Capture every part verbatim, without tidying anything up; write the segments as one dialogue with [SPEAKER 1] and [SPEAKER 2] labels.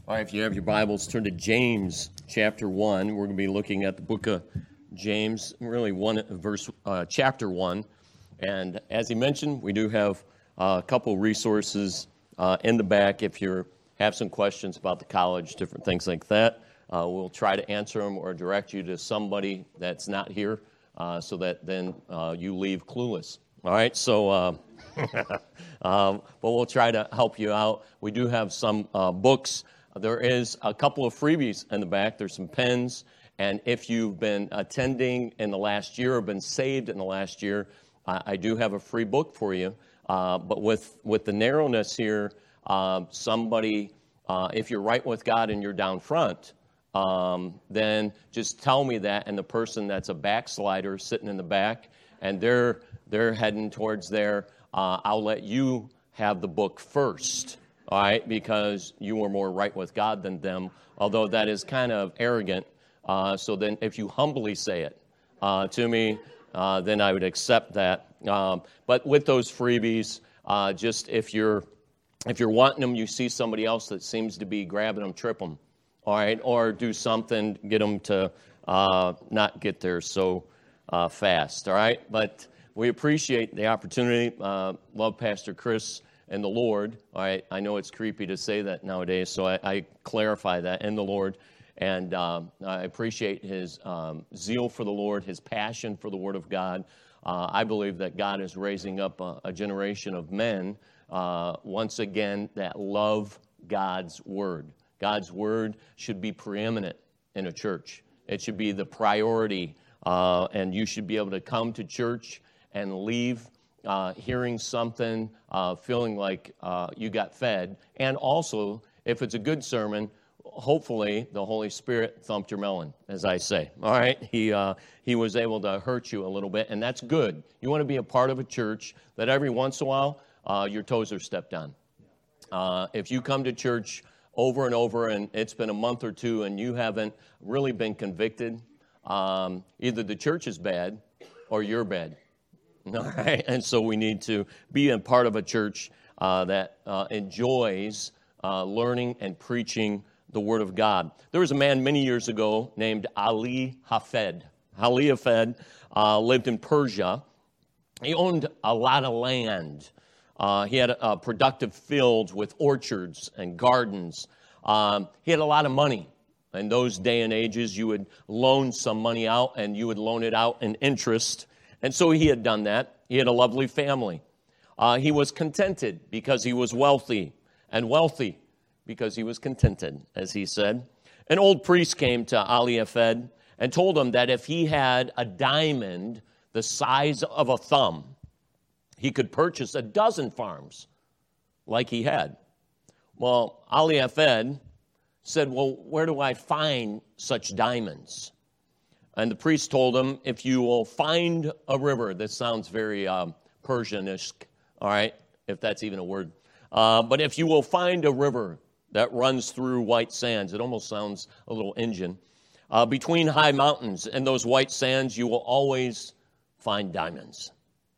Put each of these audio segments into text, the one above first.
[SPEAKER 1] All right, if you have your Bibles, turn to James chapter one. We're going to be looking at the book of James, really one verse, uh, chapter one. And as he mentioned, we do have uh, a couple resources uh, in the back. If you have some questions about the college, different things like that, uh, we'll try to answer them or direct you to somebody that's not here, uh, so that then uh, you leave clueless. All right, so. Uh, um, but we'll try to help you out. We do have some uh, books. There is a couple of freebies in the back. There's some pens. And if you've been attending in the last year or been saved in the last year, uh, I do have a free book for you. Uh, but with, with the narrowness here, uh, somebody, uh, if you're right with God and you're down front, um, then just tell me that. And the person that's a backslider sitting in the back, and they're they're heading towards there, uh, I'll let you have the book first. All right, because you were more right with God than them, although that is kind of arrogant. Uh, so then if you humbly say it uh, to me, uh, then I would accept that. Um, but with those freebies, uh, just if you're if you're wanting them, you see somebody else that seems to be grabbing them, trip them, all right, or do something, get them to uh, not get there so uh, fast, all right? But we appreciate the opportunity. Uh, love Pastor Chris and the Lord. All right, I know it's creepy to say that nowadays, so I, I clarify that, in the Lord. And um, I appreciate his um, zeal for the Lord, his passion for the Word of God. Uh, I believe that God is raising up a, a generation of men, uh, once again, that love God's Word. God's Word should be preeminent in a church. It should be the priority, uh, and you should be able to come to church and leave Uh, hearing something, uh, feeling like uh, you got fed. And also, if it's a good sermon, hopefully the Holy Spirit thumped your melon, as I say. All right? He, uh, he was able to hurt you a little bit, and that's good. You want to be a part of a church that every once in a while, uh, your toes are stepped on. Uh, if you come to church over and over, and it's been a month or two, and you haven't really been convicted, um, either the church is bad or you're bad. All right, and so we need to be a part of a church uh, that uh, enjoys uh, learning and preaching the Word of God. There was a man many years ago named Ali Hafed. Ali Hafed uh, lived in Persia. He owned a lot of land. Uh, he had uh, productive fields with orchards and gardens. Um, he had a lot of money. In those day and ages, you would loan some money out, and you would loan it out in interest. And so he had done that. He had a lovely family. Uh, he was contented because he was wealthy, and wealthy because he was contented, as he said. An old priest came to Ali Hafed and told him that if he had a diamond the size of a thumb, he could purchase a dozen farms like he had. Well, Ali Hafed said, well, where do I find such diamonds? And the priest told him, if you will find a river, this sounds very um, Persianish, all right, if that's even a word. Uh, but if you will find a river that runs through white sands, it almost sounds a little Indian, uh, between high mountains and those white sands, you will always find diamonds.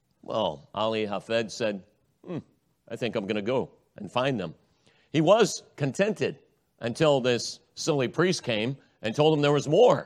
[SPEAKER 1] Well, Ali Hafed said, hmm, I think I'm going to go and find them. He was contented until this silly priest came and told him there was more.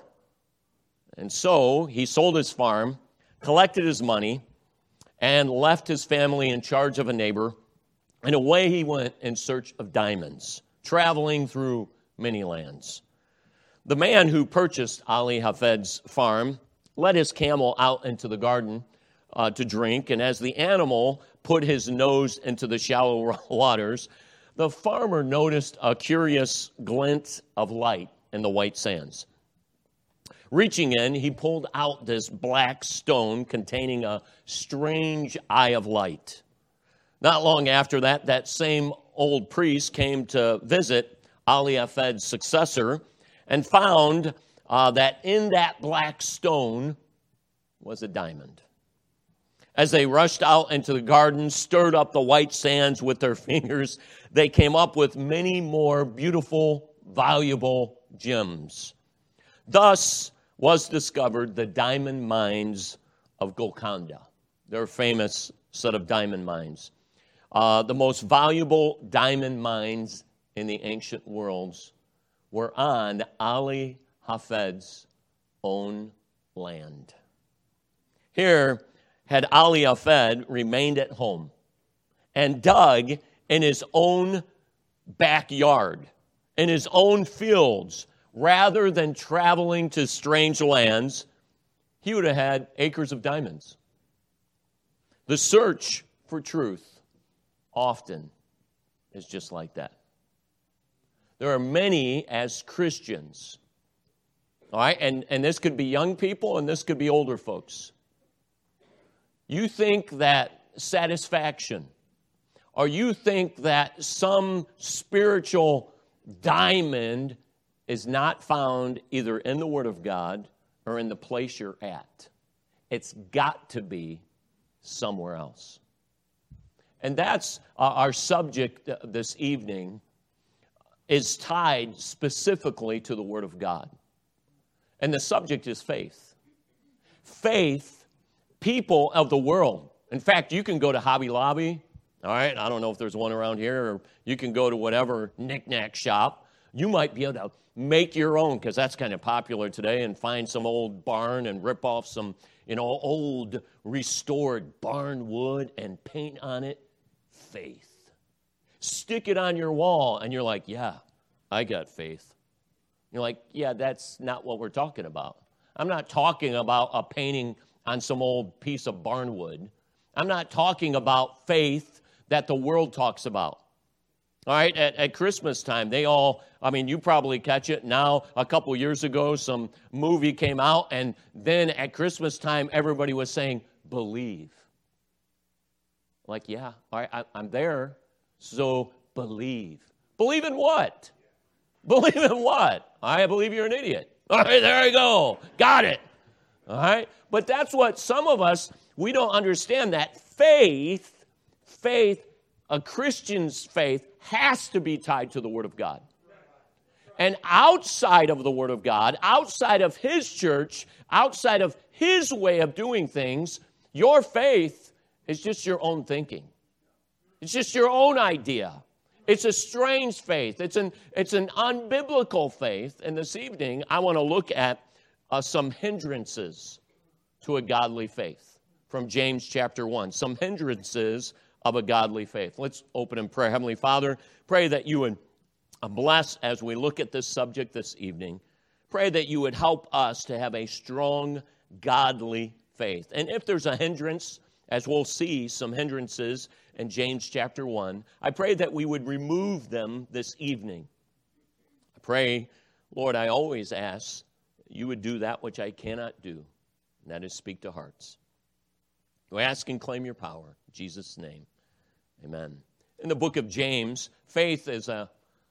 [SPEAKER 1] And so he sold his farm, collected his money, and left his family in charge of a neighbor. And away he went in search of diamonds, traveling through many lands. The man who purchased Ali Hafed's farm led his camel out into the garden uh, to drink. And as the animal put his nose into the shallow waters, the farmer noticed a curious glint of light in the white sands. Reaching in, he pulled out this black stone containing a strange eye of light. Not long after that, that same old priest came to visit Ali Hafed's successor and found uh, that in that black stone was a diamond. As they rushed out into the garden, stirred up the white sands with their fingers, they came up with many more beautiful, valuable gems. Thus was discovered the diamond mines of Golconda, their famous set of diamond mines. Uh, the most valuable diamond mines in the ancient worlds were on Ali Hafed's own land. Here, had Ali Hafed remained at home and dug in his own backyard, in his own fields, rather than traveling to strange lands, he would have had acres of diamonds. The search for truth often is just like that. There are many as Christians, all right, and, and this could be young people and this could be older folks. You think that satisfaction, or you think that some spiritual diamond is not found either in the Word of God or in the place you're at. It's got to be somewhere else. And that's uh, our subject this evening, is tied specifically to the Word of God. And the subject is faith. Faith, people of the world. In fact, you can go to Hobby Lobby, all right? I don't know if there's one around here, or you can go to whatever knick-knack shop. You might be able to make your own, because that's kind of popular today, and find some old barn and rip off some, you know, old restored barn wood and paint on it faith. Stick it on your wall, and you're like, yeah, I got faith. You're like, yeah, that's not what we're talking about. I'm not talking about a painting on some old piece of barn wood. I'm not talking about faith that the world talks about. All right, at, at Christmas time, they all, I mean, you probably catch it now. A couple years ago, some movie came out, and then at Christmas time, everybody was saying, believe. Like, yeah, all right, I, I'm there, so believe. Believe in what? Believe in what? I believe you're an idiot. All right, there you go. Got it. All right, but that's what some of us, we don't understand that faith, faith, a Christian's faith has to be tied to the Word of God. And outside of the Word of God, outside of His church, outside of His way of doing things, your faith is just your own thinking. It's just your own idea. It's a strange faith. It's an, it's an unbiblical faith. And this evening, I want to look at uh, some hindrances to a godly faith from James chapter one. Some hindrances of a godly faith. Let's open in prayer. Heavenly Father, pray that you would bless as we look at this subject this evening. Pray that you would help us to have a strong, godly faith. And if there's a hindrance, as we'll see some hindrances in James chapter one, I pray that we would remove them this evening. I pray, Lord, I always ask you would do that which I cannot do, and that is speak to hearts. We ask and claim your power. In Jesus' name, amen. In the book of James, faith is a,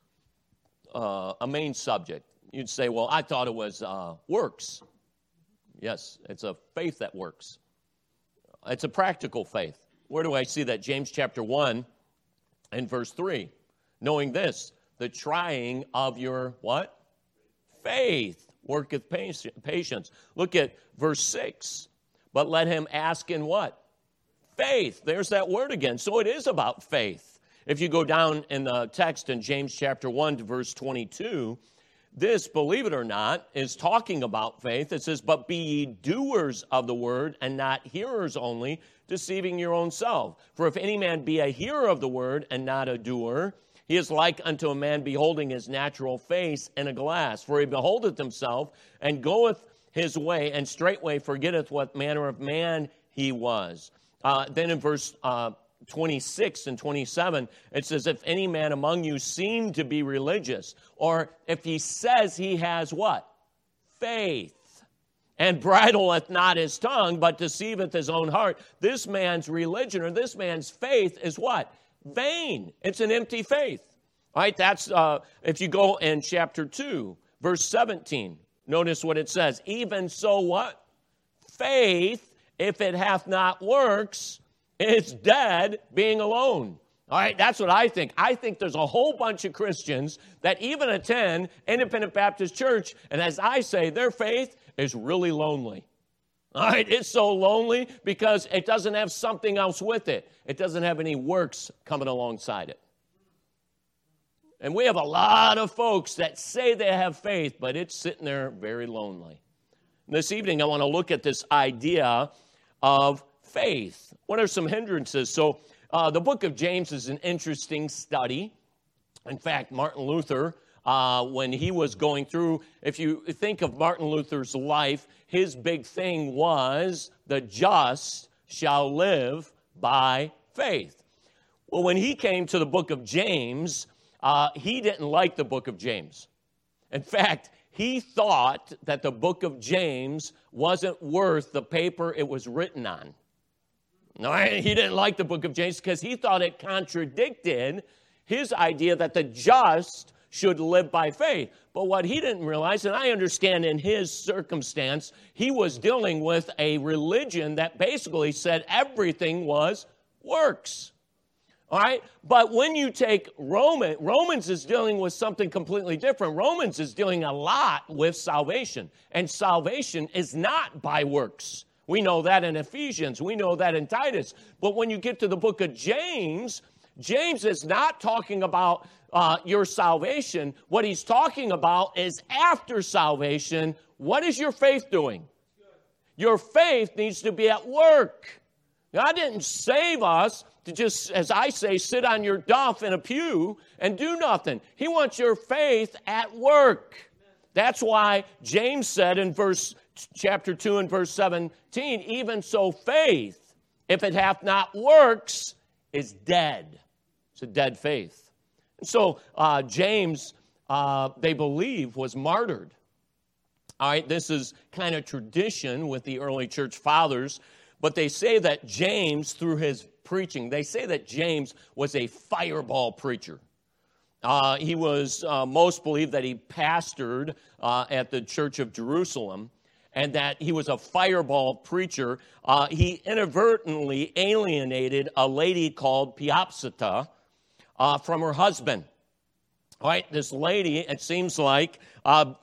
[SPEAKER 1] uh, a main subject. You'd say, well, I thought it was uh, works. Yes, it's a faith that works. It's a practical faith. Where do I see that? James chapter one and verse three. Knowing this, the trying of your what? Faith worketh patience. Look at verse six. But let him ask in what? Faith. There's that word again. So it is about faith. If you go down in the text in James chapter one to verse twenty-two, this, believe it or not, is talking about faith. It says, but be ye doers of the word and not hearers only, deceiving your own self. For if any man be a hearer of the word and not a doer, he is like unto a man beholding his natural face in a glass. For he beholdeth himself and goeth his way, and straightway forgetteth what manner of man he was. Uh, then in verse uh, twenty-six and twenty-seven, it says, if any man among you seem to be religious, or if he says he has what? Faith, and bridleth not his tongue, but deceiveth his own heart, this man's religion, or this man's faith is what? Vain. It's an empty faith. All right, that's, uh, if you go in chapter two, verse seventeen, notice what it says. Even so what? Faith, if it hath not works, it's dead, being alone. All right, that's what I think. I think there's a whole bunch of Christians that even attend Independent Baptist Church, and as I say, their faith is really lonely. All right, it's so lonely because it doesn't have something else with it. It doesn't have any works coming alongside it. And we have a lot of folks that say they have faith, but it's sitting there very lonely. This evening, I want to look at this idea of faith. What are some hindrances? So uh, the book of James is an interesting study. In fact, Martin Luther, uh, when he was going through, if you think of Martin Luther's life, his big thing was the just shall live by faith. Well, when he came to the book of James, uh, he didn't like the book of James. In fact, he thought that the book of James wasn't worth the paper it was written on. No, he didn't like the book of James because he thought it contradicted his idea that the just should live by faith. But what he didn't realize, and I understand in his circumstance, he was dealing with a religion that basically said everything was works. All right, but when you take Roman, Romans is dealing with something completely different. Romans is dealing a lot with salvation, and salvation is not by works. We know that in Ephesians. We know that in Titus. But when you get to the book of James, James is not talking about uh, your salvation. What he's talking about is after salvation, what is your faith doing? Your faith needs to be at work. God didn't save us to just, as I say, sit on your duff in a pew and do nothing. He wants your faith at work. That's why James said in verse chapter two and verse seventeen, even so faith, if it hath not works, is dead. It's a dead faith. And so uh, James, uh, they believe, was martyred. All right, this is kind of tradition with the early church fathers. But they say that James, through his preaching, they say that James was a fireball preacher. Uh, he was, uh, most believe that he pastored uh, at the Church of Jerusalem, and that he was a fireball preacher. Uh, he inadvertently alienated a lady called Piopsita uh, from her husband. All right, this lady, it seems like, uh,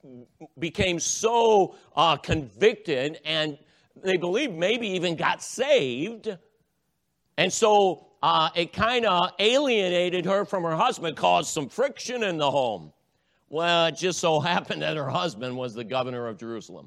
[SPEAKER 1] became so uh, convicted, and they believe maybe even got saved. And so uh, it kind of alienated her from her husband, caused some friction in the home. Well, it just so happened that her husband was the governor of Jerusalem.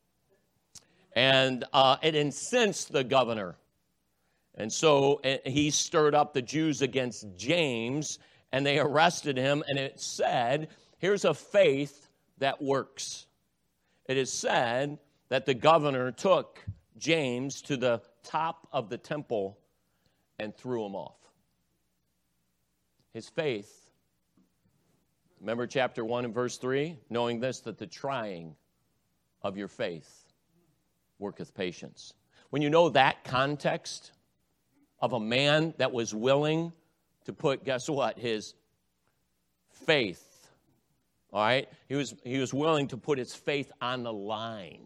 [SPEAKER 1] And uh, it incensed the governor. And so it, he stirred up the Jews against James, and they arrested him. And it said, here's a faith that works. It is said that the governor took James to the top of the temple and threw him off. His faith, remember chapter one and verse three? Knowing this, that the trying of your faith worketh patience. When you know that context of a man that was willing to put, guess what, his faith, all right? He was, he was willing to put his faith on the line.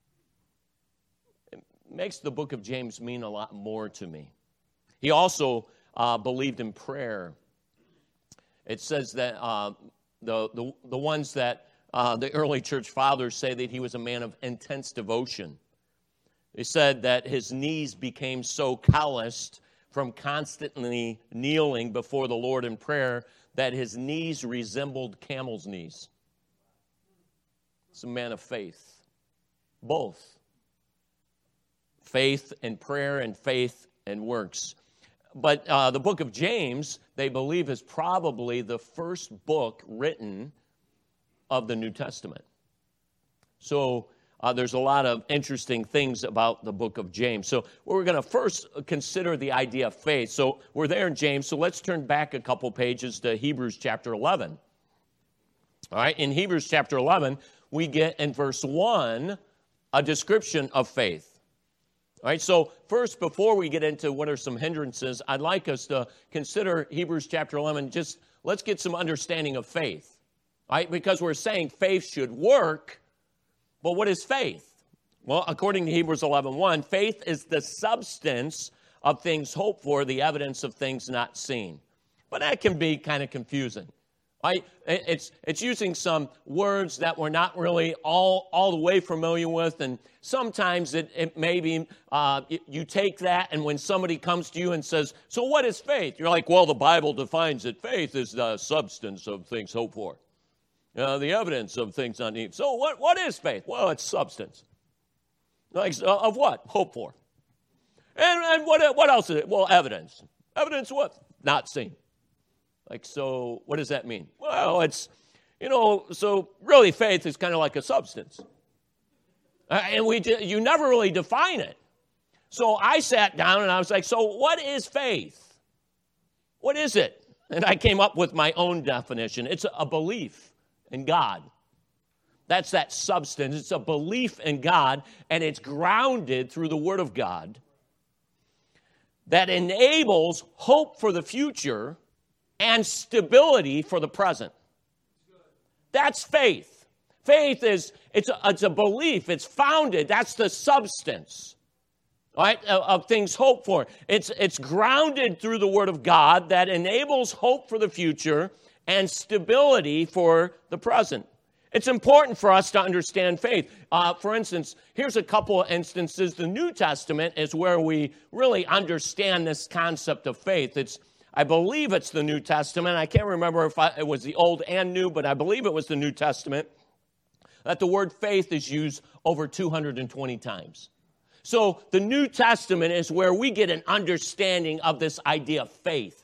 [SPEAKER 1] Makes the book of James mean a lot more to me. He also uh, believed in prayer. It says that uh, the, the the ones that uh, the early church fathers say that he was a man of intense devotion. They said that his knees became so calloused from constantly kneeling before the Lord in prayer that his knees resembled camel's knees. He's a man of faith. Both. Faith and prayer and faith and works. But uh, the book of James, they believe, is probably the first book written of the New Testament. So uh, there's a lot of interesting things about the book of James. So we're going to first consider the idea of faith. So we're there in James. So let's turn back a couple pages to Hebrews chapter eleven. All right, in Hebrews chapter eleven, we get in verse one a description of faith. All right, so first, before we get into what are some hindrances, I'd like us to consider Hebrews chapter eleven. Just let's get some understanding of faith, all right? Because we're saying faith should work, but what is faith? Well, according to Hebrews eleven one, faith is the substance of things hoped for, the evidence of things not seen. But that can be kind of confusing. Right? It's, it's using some words that we're not really all, all the way familiar with, and sometimes it, it may be, uh, you take that, and when somebody comes to you and says, so what is faith? You're like, well, the Bible defines it. Faith is the substance of things hoped for, uh, the evidence of things not needed. So what, what is faith? Well, it's substance. Like, uh, of what? Hope for. And, and what, what else is it? Well, evidence. Evidence what? Not seen. Like, so what does that mean? Well, it's, you know, so really faith is kind of like a substance. Uh, and we you never really define it. So I sat down and I was like, so what is faith? What is it? And I came up with my own definition. It's a belief in God. That's that substance. It's a belief in God, and it's grounded through the Word of God that enables hope for the future and stability for the present. That's faith. Faith is, it's a, it's a belief. It's founded. That's the substance, right, of, of things hoped for. It's, it's grounded through the Word of God that enables hope for the future and stability for the present. It's important for us to understand faith. Uh, for instance, here's a couple of instances. The New Testament is where we really understand this concept of faith. It's I believe it's the New Testament. I can't remember if I, it was the Old and New, but I believe it was the New Testament, that the word faith is used over two hundred twenty times. So the New Testament is where we get an understanding of this idea of faith.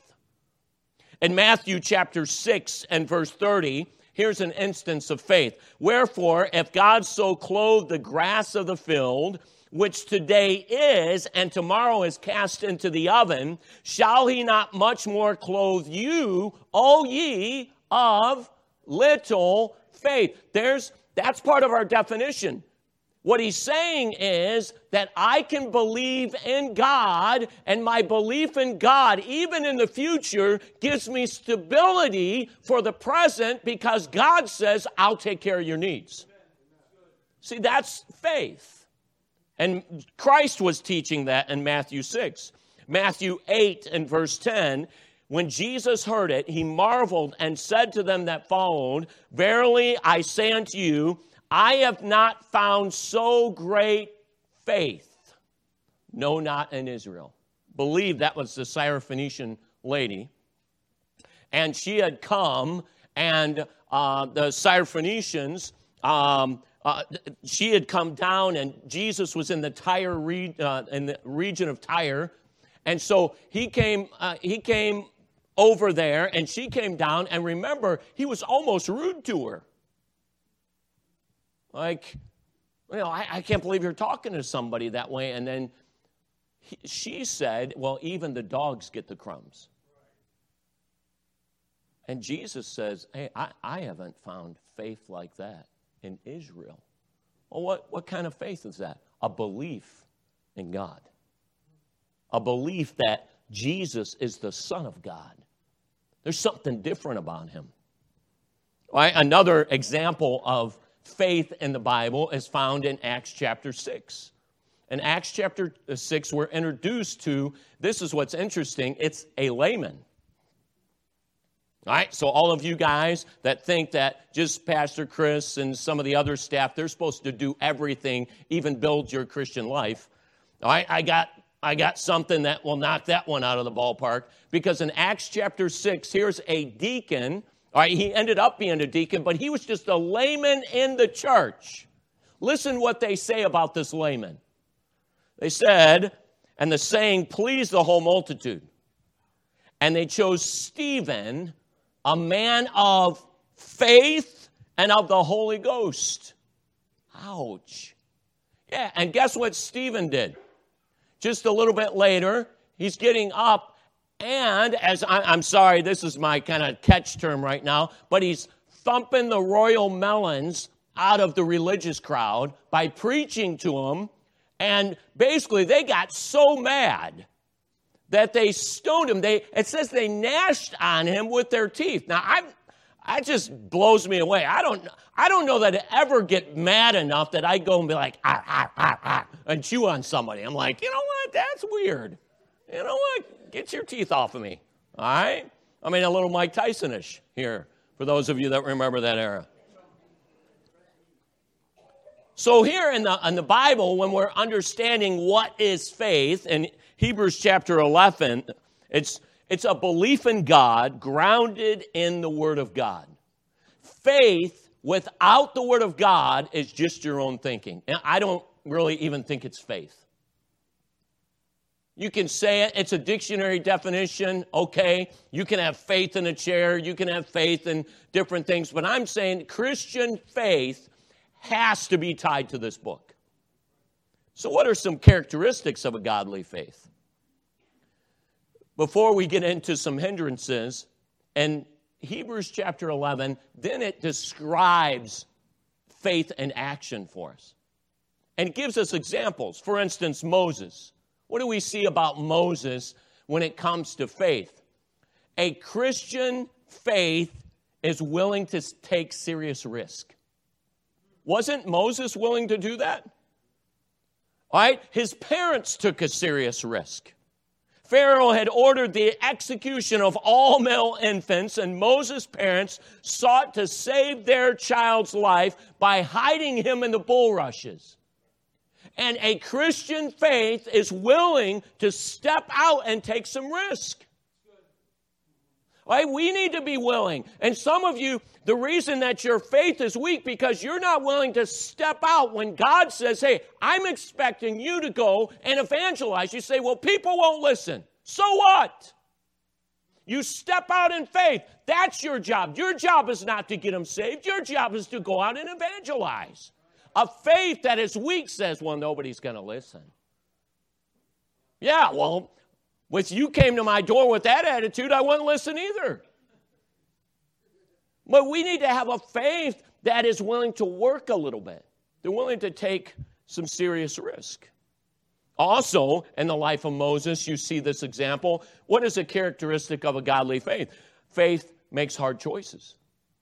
[SPEAKER 1] In Matthew chapter six and verse thirty, here's an instance of faith. Wherefore, if God so clothed the grass of the field, which today is and tomorrow is cast into the oven, shall he not much more clothe you, O ye of little faith? There's, that's part of our definition. What he's saying is that I can believe in God, and my belief in God, even in the future, gives me stability for the present because God says, I'll take care of your needs. See, that's faith. And Christ was teaching that in Matthew six. Matthew eight and verse ten, when Jesus heard it, he marveled and said to them that followed, verily I say unto you, I have not found so great faith, no, not in Israel. Believe that was the Syrophoenician lady. And she had come, and uh, the Syrophoenicians, um, uh, she had come down, and Jesus was in the Tyre re- uh, in the region of Tyre, and so he came. Uh, he came over there, and she came down. And remember, he was almost rude to her. Like, you know, I, I can't believe you're talking to somebody that way. And then he, she said, well, even the dogs get the crumbs. And Jesus says, hey, I, I haven't found faith like that in Israel. Well, what, what kind of faith is that? A belief in God. A belief that Jesus is the Son of God. There's something different about him. Right? Another example of faith in the Bible is found in Acts chapter six. In Acts chapter six, we're introduced to, this is what's interesting, it's a layman. All right, so all of you guys that think that just Pastor Chris and some of the other staff, they're supposed to do everything, even build your Christian life. All right, I got I got something that will knock that one out of the ballpark, because in Acts chapter six, here's a deacon. All right, he ended up being a deacon, but he was just a layman in the church. Listen what they say about this layman. They said, and the saying pleased the whole multitude. And they chose Stephen, a man of faith and of the Holy Ghost. Ouch. Yeah, and guess what Stephen did? Just a little bit later, he's getting up, and as I, I'm sorry, this is my kind of catch term right now, but he's thumping the royal melons out of the religious crowd by preaching to them, and basically they got so mad that they stoned him. They, it says they gnashed on him with their teeth. Now, I, that just blows me away. I don't, I don't know that I ever get mad enough that I go and be like, ah, ah, ah, ah, and chew on somebody. I'm like, you know what? That's weird. You know what? Get your teeth off of me. All right? I mean, a little Mike Tyson-ish here. for those of you that remember that era. So here in the, in the Bible, when we're understanding what is faith, in Hebrews chapter eleven, it's, it's a belief in God grounded in the Word of God. Faith without the Word of God is just your own thinking. And I don't really even think it's faith. You can say it, it's a dictionary definition, okay. You can have faith in a chair, you can have faith in different things, but I'm saying Christian faith has to be tied to this book. So what are some characteristics of a godly faith? Before we get into some hindrances, in Hebrews chapter eleven, then it describes faith and action for us. And it gives us examples. For instance, Moses. What do we see about Moses when it comes to faith? A Christian faith is willing to take serious risk. Wasn't Moses willing to do that? All right? His parents took a serious risk. Pharaoh had ordered the execution of all male infants, and Moses' parents sought to save their child's life by hiding him in the bulrushes. And a Christian faith is willing to step out and take some risk. Right? We need to be willing. And some of you, the reason that your faith is weak because you're not willing to step out when God says, hey, I'm expecting you to go and evangelize. You say, well, people won't listen. So what? You step out in faith. That's your job. Your job is not to get them saved. Your job is to go out and evangelize. A faith that is weak says, well, nobody's going to listen. Yeah, well, if you came to my door with that attitude, I wouldn't listen either. But we need to have a faith that is willing to work a little bit. They're willing to take some serious risk. Also, in the life of Moses, you see this example. What is a characteristic of a godly faith? Faith makes hard choices.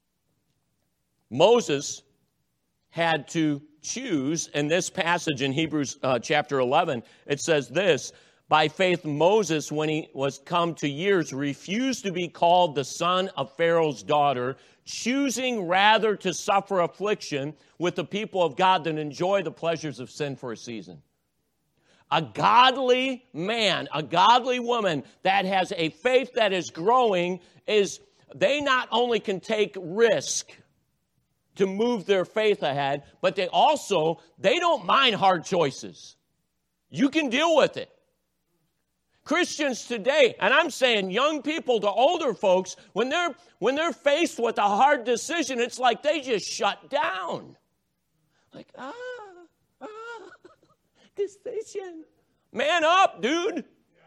[SPEAKER 1] Moses had to choose. In this passage in Hebrews uh, chapter eleven, it says this, by faith Moses, when he was come to years, refused to be called the son of Pharaoh's daughter, choosing rather to suffer affliction with the people of God than enjoy the pleasures of sin for a season. A godly man, a godly woman that has a faith that is growing, is they not only can take risk to move their faith ahead, but they also, they don't mind hard choices. You can deal with it. Christians today, and I'm saying young people to older folks, when they're when they're faced with a hard decision, it's like they just shut down. Like, ah, ah, decision. Man up, dude.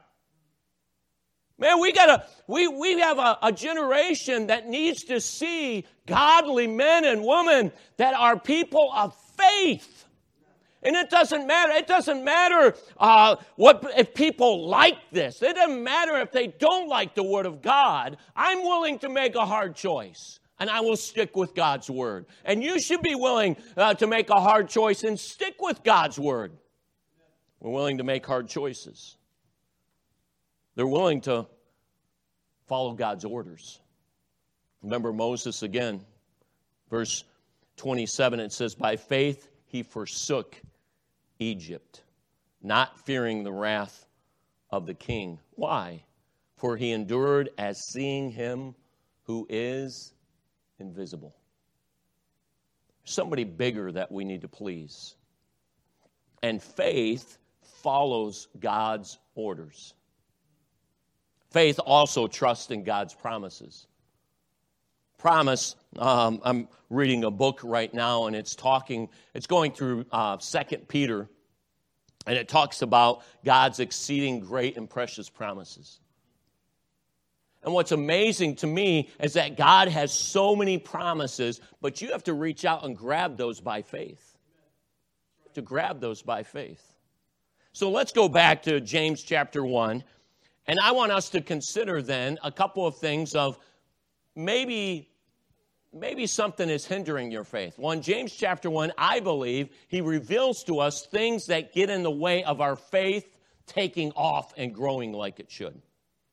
[SPEAKER 1] Man, we gotta, we, we have a, a generation that needs to see godly men and women that are people of faith. And it doesn't matter. It doesn't matter uh, what if people like this. It doesn't matter if they don't like the Word of God. I'm willing to make a hard choice, and I will stick with God's Word. And you should be willing uh, to make a hard choice and stick with God's Word. We're willing to make hard choices. They're willing to follow God's orders. Remember Moses again, verse twenty-seven, it says, by faith he forsook Egypt, not fearing the wrath of the king. Why? For he endured as seeing him who is invisible. Somebody bigger that we need to please. And faith follows God's orders. Faith also trusts in God's promises. Promise, um, I'm reading a book right now, and it's talking, it's going through uh, Second Peter, and it talks about God's exceeding great and precious promises. And what's amazing to me is that God has so many promises, but you have to reach out and grab those by faith. To grab those by faith. So let's go back to James chapter one, and I want us to consider then a couple of things of maybe Maybe something is hindering your faith. Well, in James chapter one, I believe he reveals to us things that get in the way of our faith taking off and growing like it should.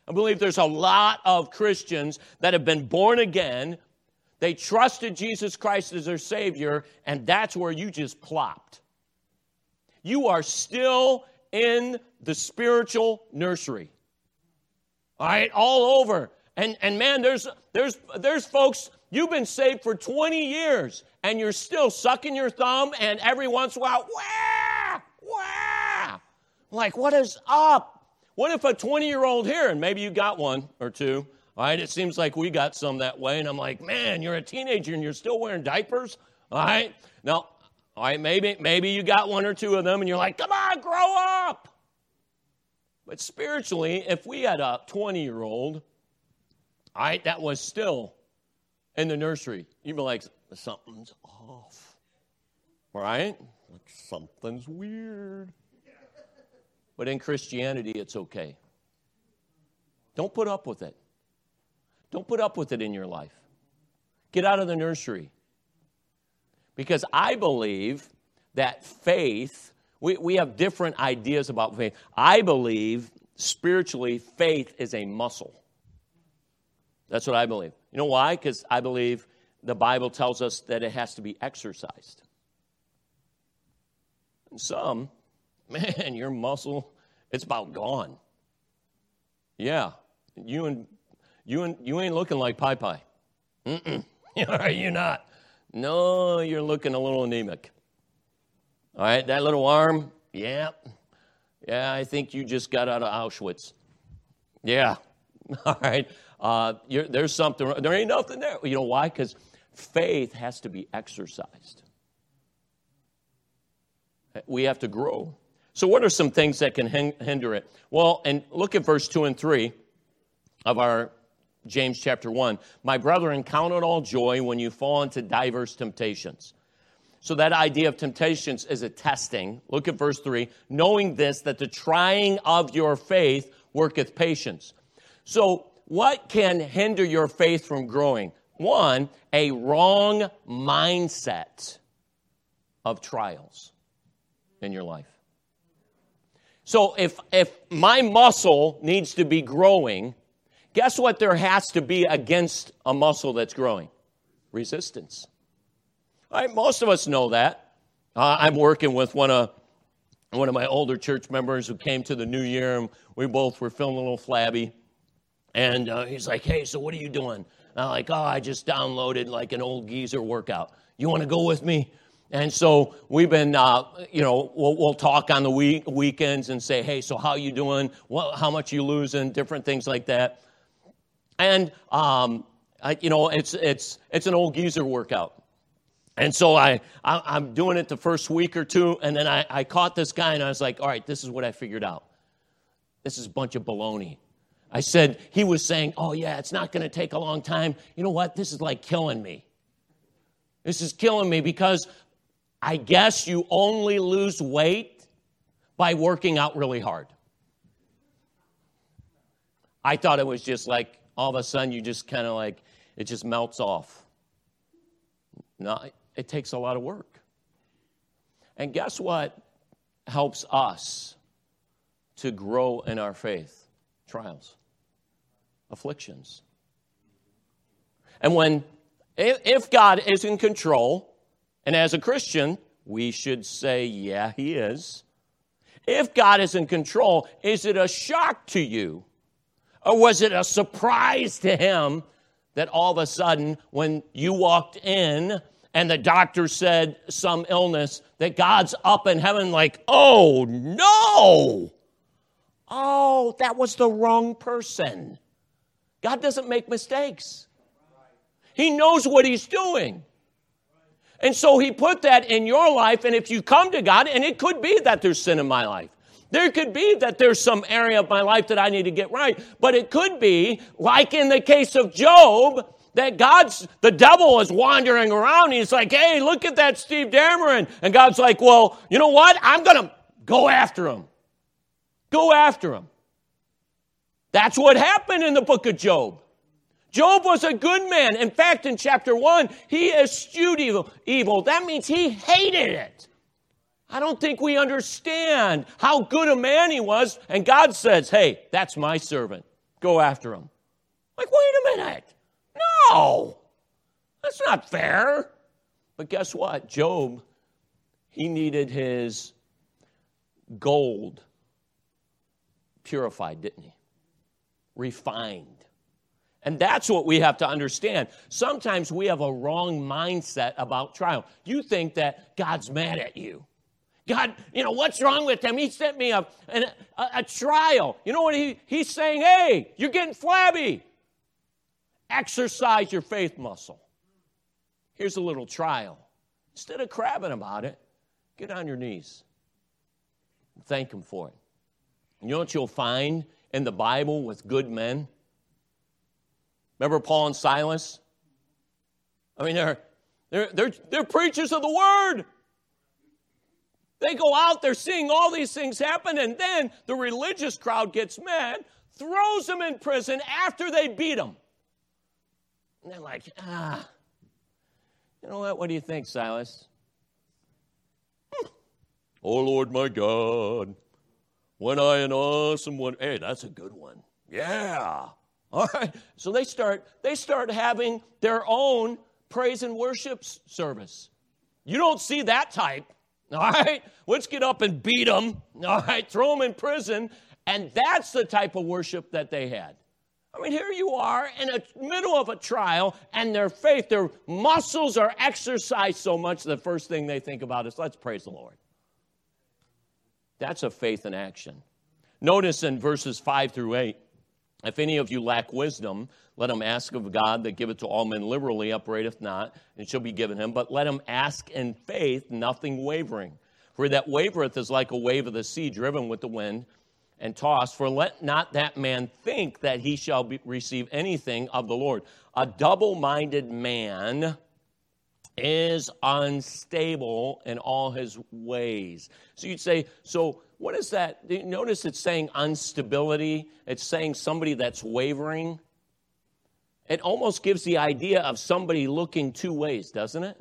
[SPEAKER 1] I believe there's a lot of Christians that have been born again. They trusted Jesus Christ as their Savior, and that's where you just plopped. You are still in the spiritual nursery. All right, all over. And and man, there's there's there's folks, you've been saved for twenty years, and you're still sucking your thumb, and every once in a while, wah, wah. Like, what is up? What if a twenty-year-old here, and maybe you got one or two, all right, it seems like we got some that way, and I'm like, man, you're a teenager and you're still wearing diapers, all right? Now, all right, maybe, maybe you got one or two of them, and you're like, come on, grow up. But spiritually, if we had a twenty-year-old, all right, that was still in the nursery, you'd be like, something's off, right? Like, something's weird. But in Christianity, it's okay. Don't put up with it. Don't put up with it in your life. Get out of the nursery. Because I believe that faith, we, we have different ideas about faith. I believe, spiritually, faith is a muscle. That's what I believe. You know why? Because I believe the Bible tells us that it has to be exercised. And some, man, your muscle, it's about gone. Yeah, you and you and you ain't looking like Pi Pi. Mm-mm. Are you not? No, you're looking a little anemic. All right, that little arm, yeah, yeah. I think you just got out of Auschwitz. Yeah, all right. Uh, you're, there's something. There ain't nothing there. You know why? Because faith has to be exercised. We have to grow. So what are some things that can hinder it? Well, and look at verse two and three of our James chapter one. My brethren, count it all joy when you fall into diverse temptations. So that idea of temptations is a testing. Look at verse three. Knowing this, that the trying of your faith worketh patience. So what can hinder your faith from growing? One, a wrong mindset of trials in your life. So if if my muscle needs to be growing, guess what there has to be against a muscle that's growing? Resistance. All right, most of us know that. Uh, I'm working with one of one of my older church members who came to the new year, and we both were feeling a little flabby. And uh, he's like, hey, so what are you doing? And I'm like, oh, I just downloaded like an old geezer workout. You want to go with me? And so we've been, uh, you know, we'll, we'll talk on the week, weekends and say, hey, so how you doing? What, how much you losing? Different things like that. And, um, I, you know, it's it's it's an old geezer workout. And so I, I, I'm doing it the first week or two, and then I, I caught this guy, and I was like, all right, this is what I figured out. This is a bunch of baloney. I said, he was saying, oh, yeah, it's not going to take a long time. You know what? This is like killing me. This is killing me because I guess you only lose weight by working out really hard. I thought it was just like all of a sudden you just kind of like, it just melts off. No, it takes a lot of work. And guess what helps us to grow in our faith? Trials. Afflictions. And when, if God is in control, and as a Christian, we should say, yeah, he is. If God is in control, is it a shock to you? Or was it a surprise to him that all of a sudden, when you walked in and the doctor said some illness, that God's up in heaven like, oh, no! Oh, that was the wrong person. God doesn't make mistakes. He knows what he's doing. And so he put that in your life, and if you come to God, and it could be that there's sin in my life. There could be that there's some area of my life that I need to get right. But it could be, like in the case of Job, that God's, the devil is wandering around. He's like, hey, look at that Steve Dameron. And God's like, well, you know what? I'm going to go after him. Go after him. That's what happened in the book of Job. Job was a good man. In fact, in chapter one, he eschewed evil. evil. That means he hated it. I don't think we understand how good a man he was. And God says, hey, that's my servant. go after him. Like, wait a minute. No, that's not fair. But guess what? Job, he needed his gold purified, didn't he? Refined. And that's what we have to understand. Sometimes we have a wrong mindset about trial. You think that God's mad at you. God, you know, what's wrong with him? He sent me a, a, a trial. You know what he, he's saying? Hey, you're getting flabby. Exercise your faith muscle. Here's a little trial. Instead of crabbing about it, get on your knees. And thank him for it. You know what you'll find in the Bible with good men? Remember Paul and Silas? I mean, they're, they're, they're, they're preachers of the word. They go out, they're seeing all these things happen, and then the religious crowd gets mad, throws them in prison after they beat them. And they're like, ah, you know what? What do you think, Silas? Oh, Lord, my God, when I an awesome one. Hey, that's a good one. Yeah. All right. So they start, they start having their own praise and worship service. You don't see that type. All right. Let's get up and beat them. All right. Throw them in prison. And that's the type of worship that they had. I mean, here you are in the middle of a trial, and their faith, their muscles are exercised so much, the first thing they think about is, let's praise the Lord. That's a faith in action. Notice in verses five through eight, if any of you lack wisdom, let him ask of God that giveth to all men liberally, upbraideth not, and it shall be given him. But let him ask in faith, nothing wavering. For that wavereth is like a wave of the sea, driven with the wind and tossed. For let not that man think that he shall be, receive anything of the Lord. A double-minded man is unstable in all his ways. So you'd say, so what is that? You notice it's saying instability. It's saying somebody that's wavering. It almost gives the idea of somebody looking two ways, doesn't it?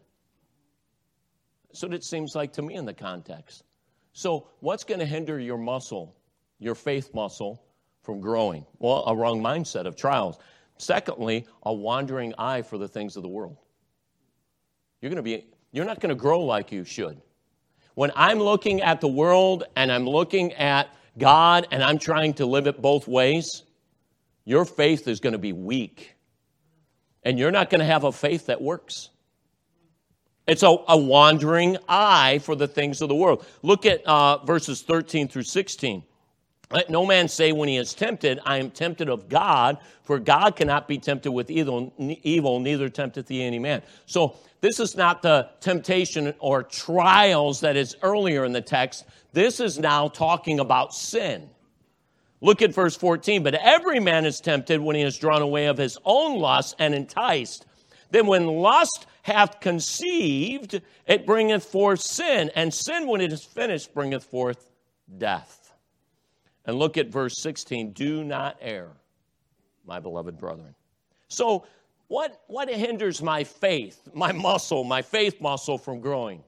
[SPEAKER 1] That's what it seems like to me in the context. So what's going to hinder your muscle, your faith muscle, from growing? Well, a wrong mindset of trials. Secondly, a wandering eye for the things of the world. You're going to be, you're not going to grow like you should. When I'm looking at the world and I'm looking at God and I'm trying to live it both ways, your faith is going to be weak. And you're not going to have a faith that works. It's a, a wandering eye for the things of the world. Look at uh, verses thirteen through sixteen. Let no man say when he is tempted, I am tempted of God, for God cannot be tempted with evil, evil neither tempteth he any man. So this is not the temptation or trials that is earlier in the text. This is now talking about sin. Look at verse fourteen. But every man is tempted when he is drawn away of his own lust and enticed. Then when lust hath conceived, it bringeth forth sin. And sin, when it is finished, bringeth forth death. And look at verse sixteen. Do not err, my beloved brethren. So what, what hinders my faith, my muscle, my faith muscle from growing?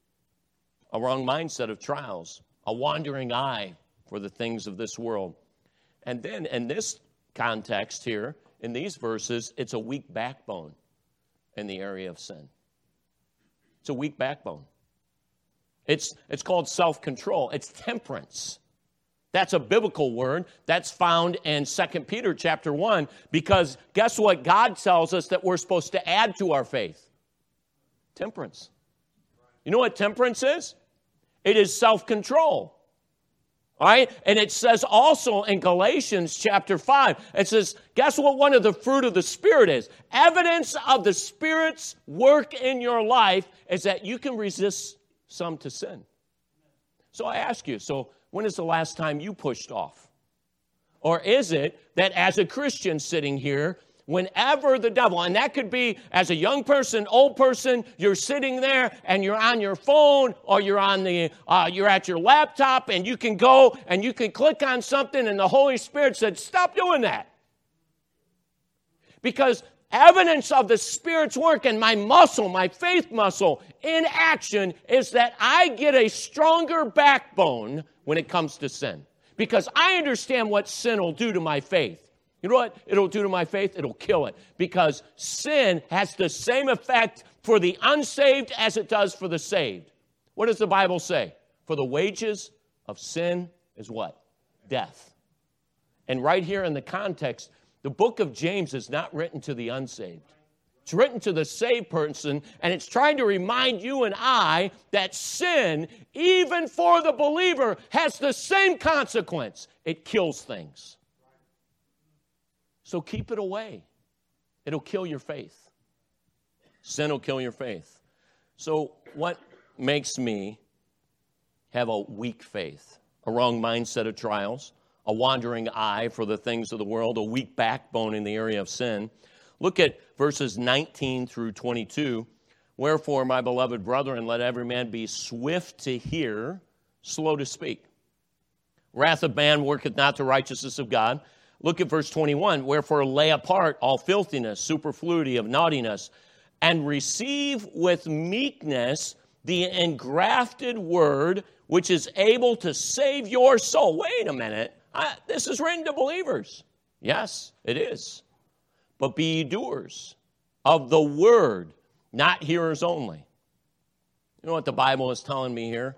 [SPEAKER 1] A wrong mindset of trials, a wandering eye for the things of this world. And then in this context here, in these verses, it's a weak backbone in the area of sin. It's a weak backbone. It's, it's called self-control. It's temperance. That's a biblical word that's found in Second Peter chapter one, because guess what? God tells us that we're supposed to add to our faith. Temperance. You know what temperance is? It is self-control. All right? And it says also in Galatians chapter five, it says, guess what one of the fruit of the Spirit is? Evidence of the Spirit's work in your life is that you can resist some to sin. So I ask you, so when is the last time you pushed off? Or is it that as a Christian sitting here, whenever the devil, and that could be as a young person, old person, you're sitting there and you're on your phone or you're on the, uh, you're at your laptop and you can go and you can click on something and the Holy Spirit said, stop doing that. Because evidence of the Spirit's work and my muscle, my faith muscle in action is that I get a stronger backbone when it comes to sin. Because I understand what sin will do to my faith. You know what it'll do to my faith? It'll kill it. Because sin has the same effect for the unsaved as it does for the saved. What does the Bible say? For the wages of sin is what? Death. And right here in the context, the book of James is not written to the unsaved. It's written to the saved person, and it's trying to remind you and I that sin, even for the believer, has the same consequence. It kills things. So keep it away. It'll kill your faith. Sin will kill your faith. So what makes me have a weak faith? A wrong mindset of trials, a wandering eye for the things of the world, a weak backbone in the area of sin. Look at verses nineteen through twenty-two. Wherefore, my beloved brethren, let every man be swift to hear, slow to speak. Wrath of man worketh not the righteousness of God. Look at verse twenty-one. Wherefore, lay apart all filthiness, superfluity of naughtiness, and receive with meekness the engrafted word, which is able to save your soul. Wait a minute. I, this is written to believers. Yes, it is. But be ye doers of the word, not hearers only. You know what the Bible is telling me here?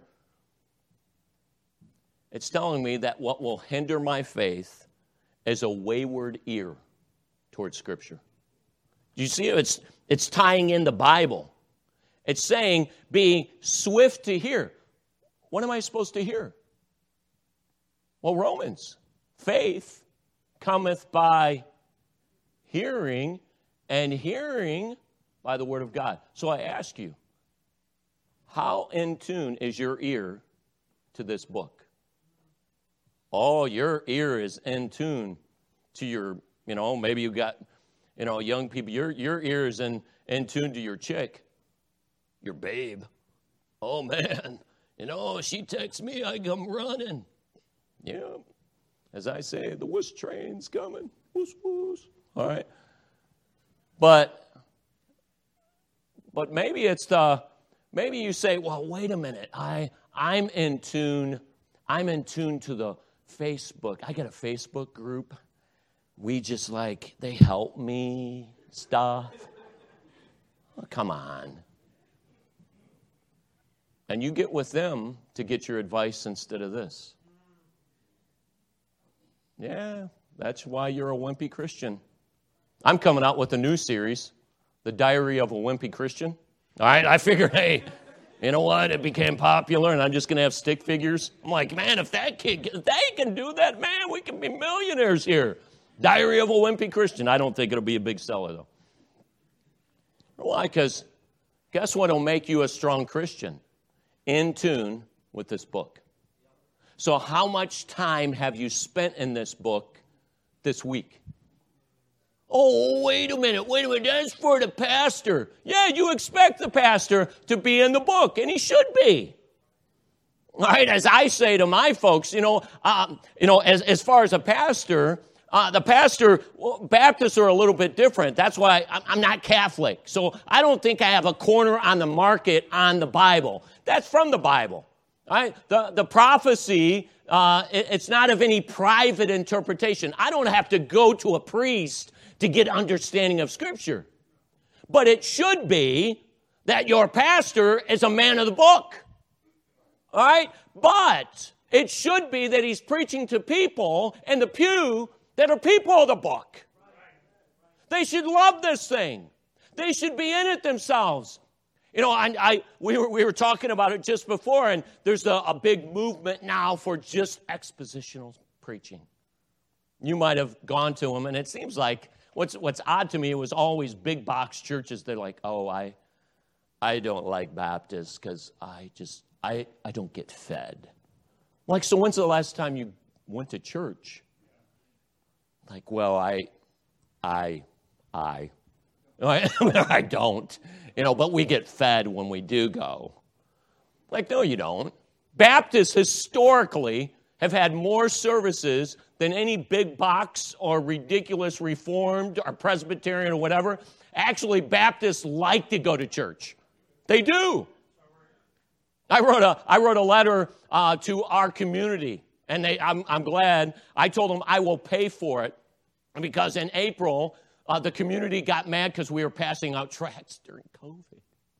[SPEAKER 1] It's telling me that what will hinder my faith is a wayward ear towards Scripture. Do you see it? It's, it's tying in the Bible. It's saying, be swift to hear. What am I supposed to hear? Well, Romans. Faith cometh by hearing, and hearing by the word of God. So I ask you, how in tune is your ear to this book? Oh, your ear is in tune to your, you know, maybe you got, you know, young people. Your your ear is in, in tune to your chick, your babe. Oh, man, you know, she texts me, I come running. Yeah, as I say, the whoosh train's coming. Whoosh, whoosh. All right. But, but maybe it's the, maybe you say, well, wait a minute. I, I'm in tune. I'm in tune to the Facebook. I got a Facebook group. We just like, they help me stuff. Oh, come on. And you get with them to get your advice instead of this. Yeah, that's why you're a wimpy Christian. I'm coming out with a new series, The Diary of a Wimpy Christian. All right, I figured, hey, you know what? It became popular, and I'm just going to have stick figures. I'm like, man, if that kid, if they can do that, man, we can be millionaires here. Diary of a Wimpy Christian. I don't think it'll be a big seller, though. Why? Because guess what will make you a strong Christian? In tune with this book. So how much time have you spent in this book this week? Oh, wait a minute, wait a minute, that's for the pastor. Yeah, you expect the pastor to be in the book, and he should be. All right, as I say to my folks, you know, um, you know, as, as far as a pastor, uh, the pastor, well, Baptists are a little bit different. That's why I, I'm not Catholic. So I don't think I have a corner on the market on the Bible. That's from the Bible. All right? The, the prophecy, uh, it, it's not of any private interpretation. I don't have to go to a priest to get understanding of Scripture. But it should be that your pastor is a man of the book. All right? But it should be that he's preaching to people in the pew that are people of the book. They should love this thing. They should be in it themselves. You know, I, I we were we were talking about it just before, and there's a, a big movement now for just expositional preaching. You might have gone to them, and it seems like what's what's odd to me, it was always big box churches. They're like, oh, I I don't like Baptists because I just I I don't get fed. Like, so when's the last time you went to church? Like, well, I I I I don't. You know, but we get fed when we do go. Like, no, you don't. Baptists historically have had more services than any big box or ridiculous Reformed or Presbyterian or whatever. Actually, Baptists like to go to church. They do. I wrote a I wrote a letter uh, to our community, and they I'm I'm glad. I told them I will pay for it because in April, uh, the community got mad because we were passing out tracts during COVID.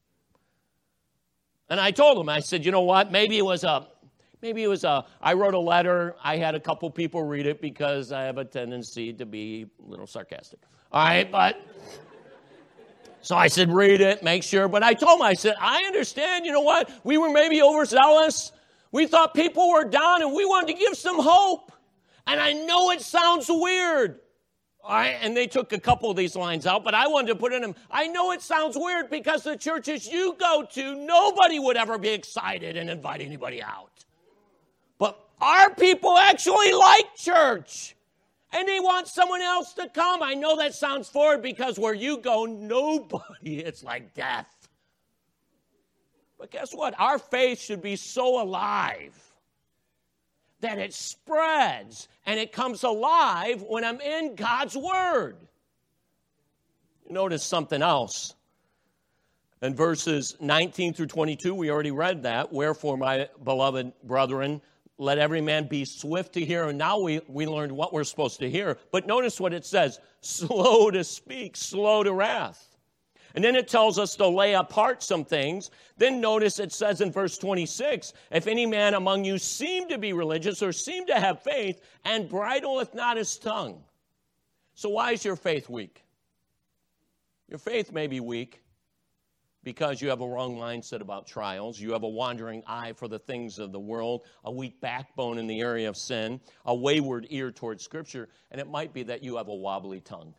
[SPEAKER 1] And I told them, I said, you know what, maybe it was a, maybe it was a, I wrote a letter, I had a couple people read it because I have a tendency to be a little sarcastic. All right, but, so I said, read it, make sure. But I told them, I said, I understand, you know what, we were maybe overzealous. We thought people were down and we wanted to give some hope. And I know it sounds weird. All right, and they took a couple of these lines out, but I wanted to put in them. I know it sounds weird because the churches you go to, nobody would ever be excited and invite anybody out. But our people actually like church, and they want someone else to come. I know that sounds forward because where you go, nobody, it's like death. But guess what? Our faith should be so alive that it spreads and it comes alive when I'm in God's Word. Notice something else. In verses nineteen through twenty-two, we already read that. Wherefore, my beloved brethren, let every man be swift to hear. And now we, we learned what we're supposed to hear. But notice what it says, slow to speak, slow to wrath. And then it tells us to lay apart some things. Then notice it says in verse twenty-six, if any man among you seem to be religious or seem to have faith and bridleth not his tongue. So why is your faith weak? Your faith may be weak because you have a wrong mindset about trials. You have a wandering eye for the things of the world, a weak backbone in the area of sin, a wayward ear towards Scripture, and it might be that you have a wobbly tongue.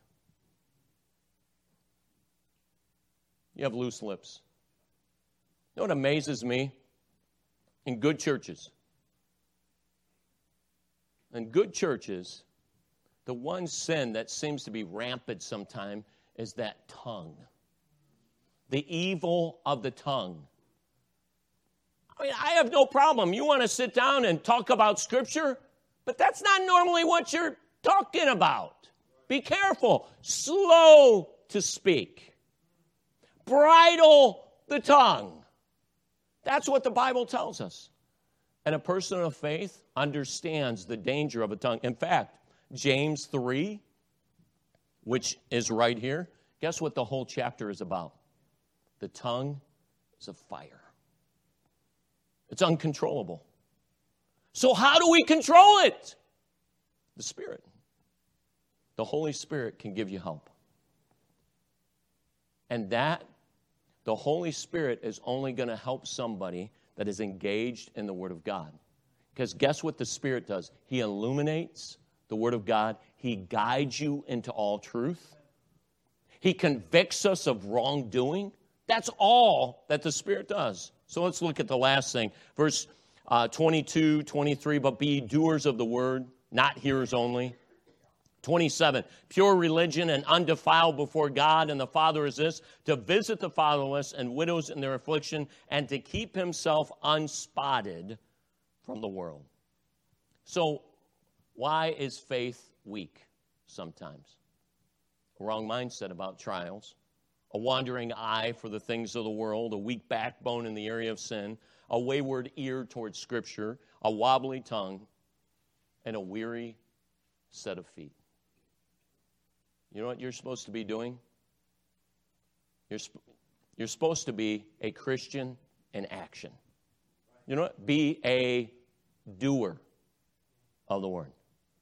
[SPEAKER 1] You have loose lips. You know what amazes me? In good churches. In good churches, the one sin that seems to be rampant sometime is that tongue. The evil of the tongue. I mean, I have no problem. You want to sit down and talk about Scripture, but that's not normally what you're talking about. Be careful. Slow to speak. Bridle the tongue. That's what the Bible tells us. And a person of faith understands the danger of a tongue. In fact, James three, which is right here, guess what the whole chapter is about? The tongue is a fire. It's uncontrollable. So how do we control it? The Spirit. The Holy Spirit can give you help. And that the Holy Spirit is only going to help somebody that is engaged in the Word of God. Because guess what the Spirit does? He illuminates the Word of God. He guides you into all truth. He convicts us of wrongdoing. That's all that the Spirit does. So let's look at the last thing. Verse uh, twenty-two, twenty-three, but be doers of the Word, not hearers only. twenty-seven, pure religion and undefiled before God and the Father is this, to visit the fatherless and widows in their affliction and to keep himself unspotted from the world. So why is faith weak sometimes? A wrong mindset about trials, a wandering eye for the things of the world, a weak backbone in the area of sin, a wayward ear towards Scripture, a wobbly tongue, and a weary set of feet. You know what you're supposed to be doing? You're, sp- you're supposed to be a Christian in action. You know what? Be a doer of the Word.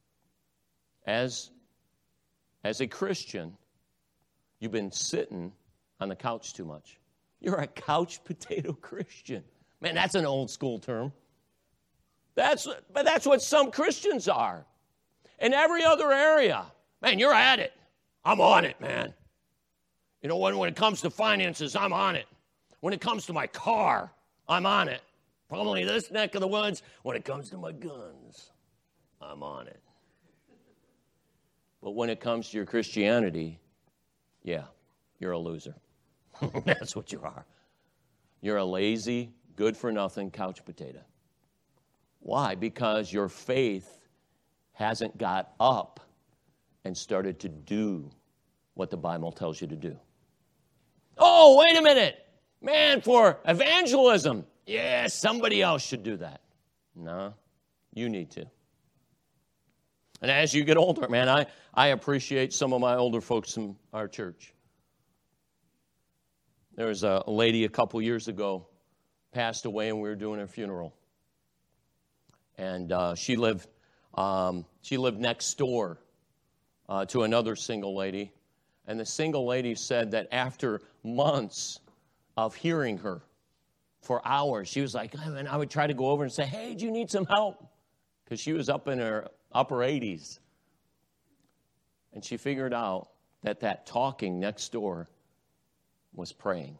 [SPEAKER 1] As, as a Christian, you've been sitting on the couch too much. You're a couch potato Christian. Man, that's an old school term. That's, but that's what some Christians are. In every other area, man, you're at it. I'm on it, man. You know, when, when it comes to finances, I'm on it. When it comes to my car, I'm on it. Probably this neck of the woods, when it comes to my guns, I'm on it. But when it comes to your Christianity, yeah, you're a loser. That's what you are. You're a lazy, good-for-nothing couch potato. Why? Because your faith hasn't got up and started to do what the Bible tells you to do. Oh, wait a minute. Man, for evangelism, yeah, somebody else should do that. No, you need to. And as you get older, man, I, I appreciate some of my older folks in our church. There was a lady a couple years ago, passed away, and we were doing her funeral. And uh, she lived um, she lived next door uh, to another single lady. And the single lady said that after months of hearing her for hours, she was like, I, mean, I would try to go over and say, hey, do you need some help? Because she was up in her upper eighties. And she figured out that that talking next door was praying.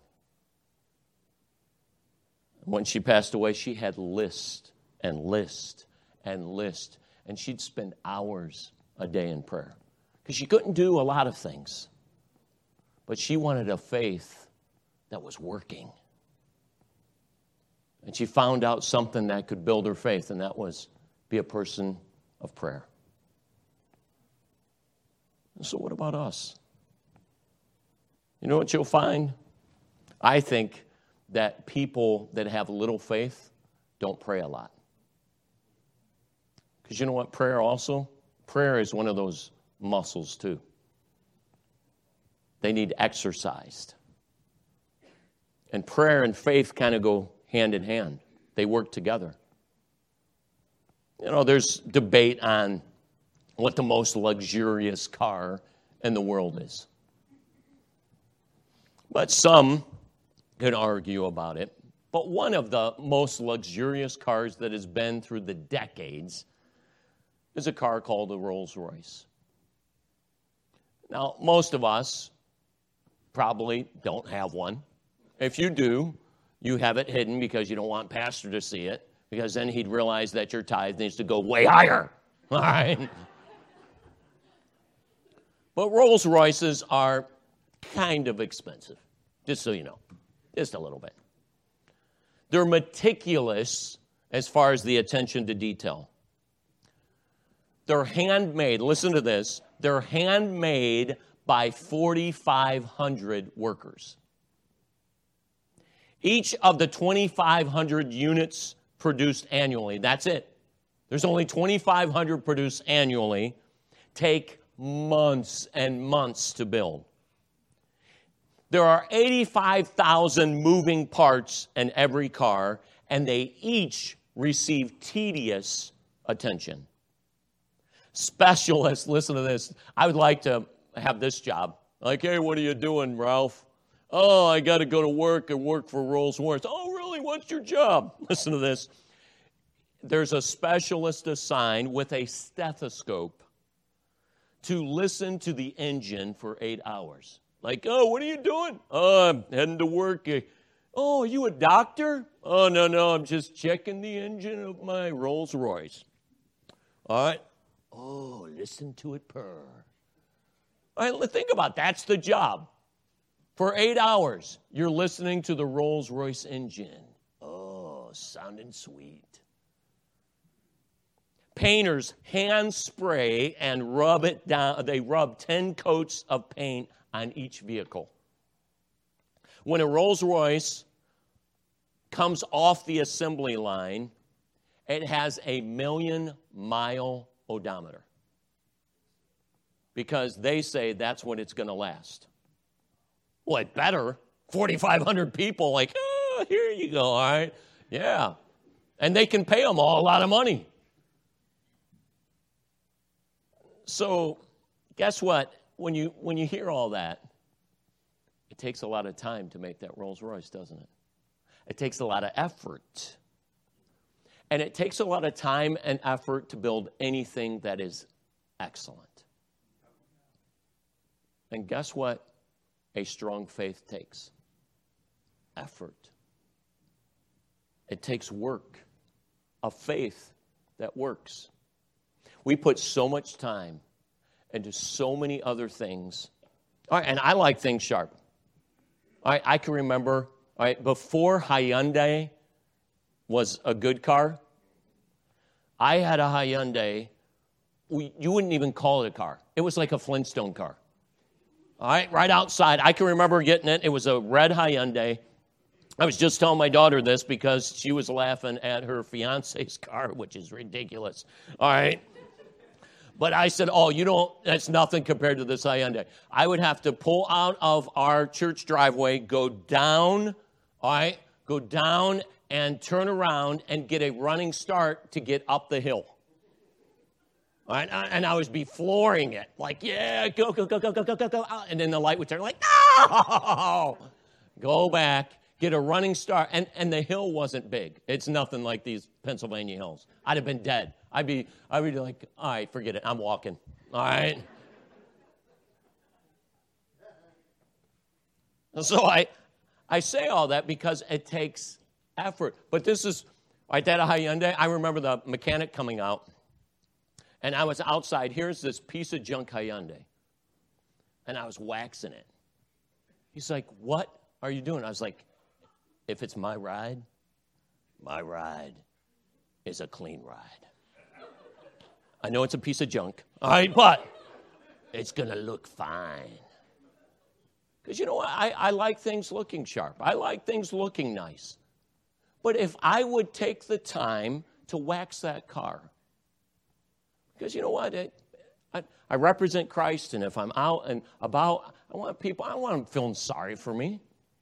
[SPEAKER 1] When she passed away, she had list and list and list. And she'd spend hours a day in prayer. Because she couldn't do a lot of things. But she wanted a faith that was working. And she found out something that could build her faith, and that was be a person of prayer. So what about us? You know what you'll find? I think that people that have little faith don't pray a lot. Because you know what prayer also? Prayer is one of those muscles too. They need exercised. And prayer and faith kind of go hand in hand. They work together. You know, there's debate on what the most luxurious car in the world is. But some can argue about it. But one of the most luxurious cars that has been through the decades is a car called a Rolls-Royce. Now, most of us probably don't have one. If you do, you have it hidden because you don't want pastor to see it, because then he'd realize that your tithe needs to go way higher. All right? But Rolls Royces are kind of expensive, just so you know, just a little bit. They're meticulous as far as the attention to detail. They're handmade, listen to this, they're handmade by forty-five hundred workers. Each of the twenty-five hundred units produced annually, that's it. There's only twenty-five hundred produced annually, take months and months to build. There are eighty-five thousand moving parts in every car, and they each receive tedious attention. Specialists, listen to this. I would like to have this job. Like, hey, what are you doing, Ralph? Oh, I got to go to work and work for Rolls-Royce. Oh, really? What's your job? Listen to this. There's a specialist assigned with a stethoscope to listen to the engine for eight hours. Like, oh, what are you doing? Oh, I'm heading to work. Oh, are you a doctor? Oh, no, no, I'm just checking the engine of my Rolls-Royce. All right. Oh, listen to it purr. All right, think about it. That's the job. For eight hours, you're listening to the Rolls-Royce engine. Oh, sounding sweet. Painters hand spray and rub it down. They rub ten coats of paint on each vehicle. When a Rolls-Royce comes off the assembly line, it has a million-mile odometer. Because they say that's what it's going to last. Well, it better. forty-five hundred people like, oh, here you go, all right? Yeah. And they can pay them all a lot of money. So guess what? When you when you hear all that, it takes a lot of time to make that Rolls Royce, doesn't it? It takes a lot of effort. And it takes a lot of time and effort to build anything that is excellent. And guess what a strong faith takes? Effort. It takes work. A faith that works. We put so much time into so many other things. All right, and I like things sharp. All right, I can remember, all right, before Hyundai was a good car, I had a Hyundai. We, you wouldn't even call it a car. It was like a Flintstone car. All right, right outside. I can remember getting it. It was a red Hyundai. I was just telling my daughter this because she was laughing at her fiance's car, which is ridiculous. All right. But I said, oh, you don't, that's nothing compared to this Hyundai. I would have to pull out of our church driveway, go down, all right, go down and turn around and get a running start to get up the hill. All right, and I would be flooring it, like, yeah, go, go, go, go, go, go, go, go. And then the light would turn, like, no! Go back, get a running start. And, and the hill wasn't big. It's nothing like these Pennsylvania hills. I'd have been dead. I'd be, I'd be like, all right, forget it. I'm walking. All right. So I, I say all that because it takes effort. But this is, right, that Hyundai, I remember the mechanic coming out, and I was outside. Here's this piece of junk Hyundai, and I was waxing it. He's like, what are you doing? I was like, if it's my ride, my ride is a clean ride. I know it's a piece of junk, all right, but it's going to look fine. Because, you know what, I, I like things looking sharp. I like things looking nice. But if I would take the time to wax that car, because you know what, it, I, I represent Christ, and if I'm out and about, I want people, I want them feeling sorry for me.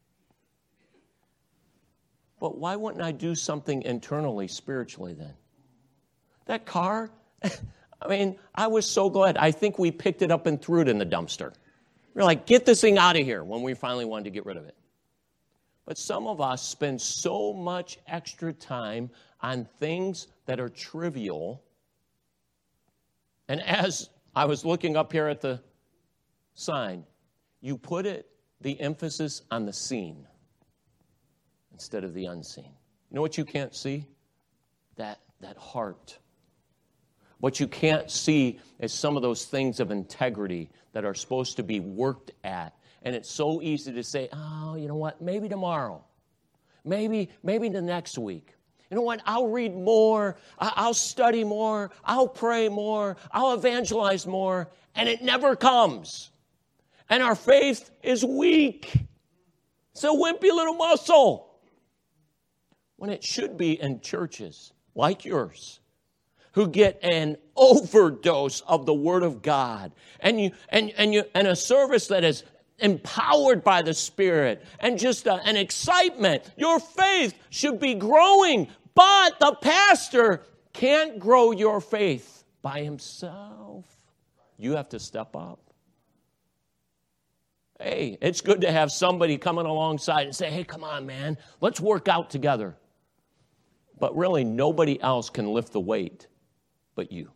[SPEAKER 1] But why wouldn't I do something internally, spiritually then? That car, I mean, I was so glad. I think we picked it up and threw it in the dumpster. We're like, get this thing out of here when we finally wanted to get rid of it. But some of us spend so much extra time on things that are trivial. And as I was looking up here at the sign, you put it, the emphasis on the seen instead of the unseen. You know what you can't see? That, that heart. What you can't see is some of those things of integrity that are supposed to be worked at. And it's so easy to say, oh, you know what, maybe tomorrow. Maybe, maybe the next week. You know what, I'll read more. I'll study more. I'll pray more. I'll evangelize more. And it never comes. And our faith is weak. It's a wimpy little muscle. When it should be in churches like yours, who get an overdose of the Word of God, and you and and you and a service that is empowered by the Spirit, and just a, an excitement. Your faith should be growing, but the pastor can't grow your faith by himself. You have to step up. Hey, it's good to have somebody coming alongside and say, hey, come on, man, let's work out together. But really, nobody else can lift the weight but you.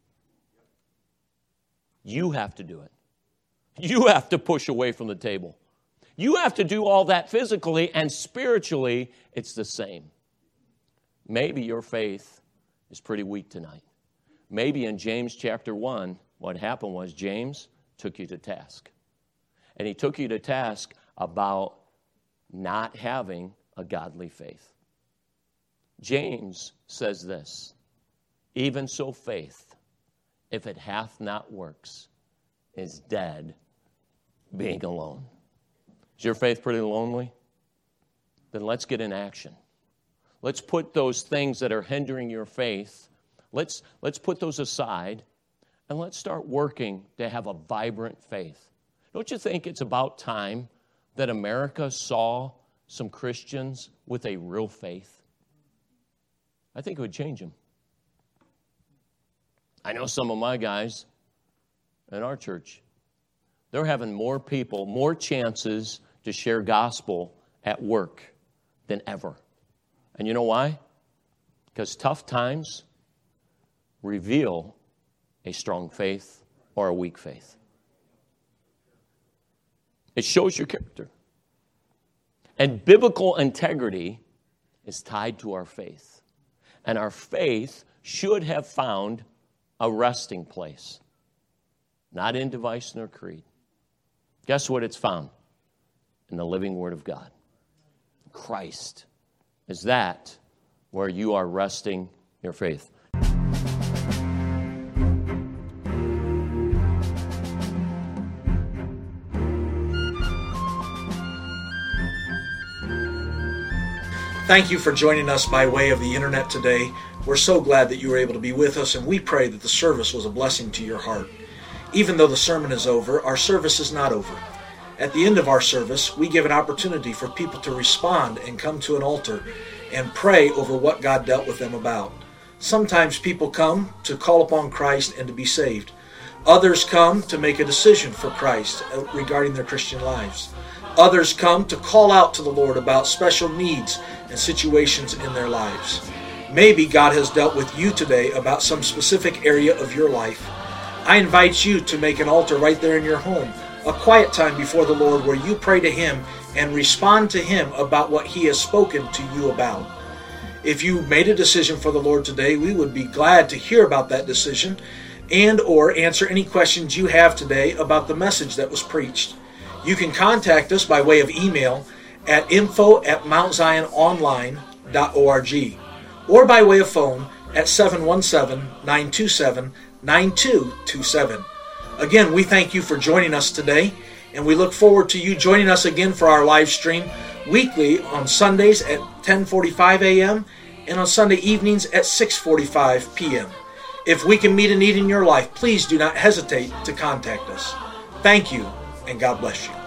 [SPEAKER 1] You have to do it. You have to push away from the table. You have to do all that physically, and spiritually, it's the same. Maybe your faith is pretty weak tonight. Maybe in James chapter one, what happened was James took you to task. And he took you to task about not having a godly faith. James says this, even so faith, if it hath not works, is dead, being alone. Is your faith pretty lonely? Then let's get in action. Let's put those things that are hindering your faith, let's, let's put those aside, and let's start working to have a vibrant faith. Don't you think it's about time that America saw some Christians with a real faith? I think it would change them. I know some of my guys in our church, they're having more people, more chances to share gospel at work than ever. And you know why? Because tough times reveal a strong faith or a weak faith. It shows your character. And biblical integrity is tied to our faith. And our faith should have found a resting place, not in device nor creed. Guess what it's found? In the living Word of God. Christ. Is that where you are resting your faith?
[SPEAKER 2] Thank you for joining us by way of the internet today. We're so glad that you were able to be with us, and we pray that the service was a blessing to your heart. Even though the sermon is over, our service is not over. At the end of our service, we give an opportunity for people to respond and come to an altar and pray over what God dealt with them about. Sometimes people come to call upon Christ and to be saved. Others come to make a decision for Christ regarding their Christian lives. Others come to call out to the Lord about special needs and situations in their lives. Maybe God has dealt with you today about some specific area of your life. I invite you to make an altar right there in your home, a quiet time before the Lord where you pray to Him and respond to Him about what He has spoken to you about. If you made a decision for the Lord today, we would be glad to hear about that decision and or answer any questions you have today about the message that was preached. You can contact us by way of email at info at mount zion online dot org or by way of phone at seven one seven, nine two seven, nine two two seven. Again, we thank you for joining us today, and we look forward to you joining us again for our live stream weekly on Sundays at ten forty-five a.m. and on Sunday evenings at six forty-five p.m. If we can meet a need in your life, please do not hesitate to contact us. Thank you, and God bless you.